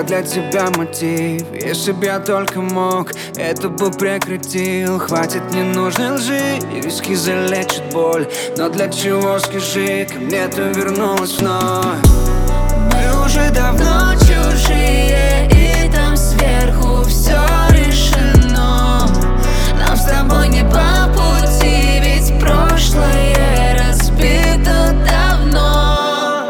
для тебя мотив. Если б я только мог, это бы прекратил. Хватит ненужной лжи, виски залечат боль. Но для чего, скажи, ко мне ты вернулась вновь? Мы уже давно чужие, и там сверху все решено. Нам с тобой не по пути, ведь прошлое разбито давно.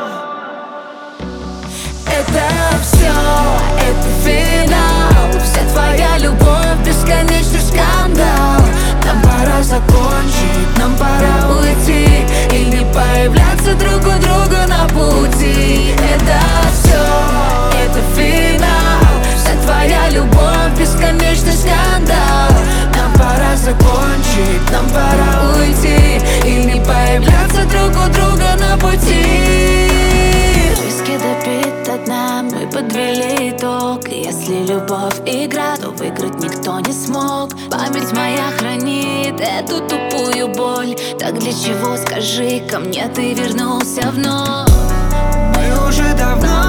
Это все, это финал. Вся твоя любовь, бесконечный скандал. Нам пора закончить, нам пора уйти и не появляться друг у друга на пути. Это все, это финал. Вся твоя любовь, бесконечный скандал. Нам пора закончить, нам пора уйти и не появляться друг у друга на пути. Виски допит до дна, мы подвели итог. Если любовь игра, то выиграть никто не смог. Память моя хранит эту тупую боль. Так для чего, скажи, ко мне ты вернулся вновь? Мы уже давно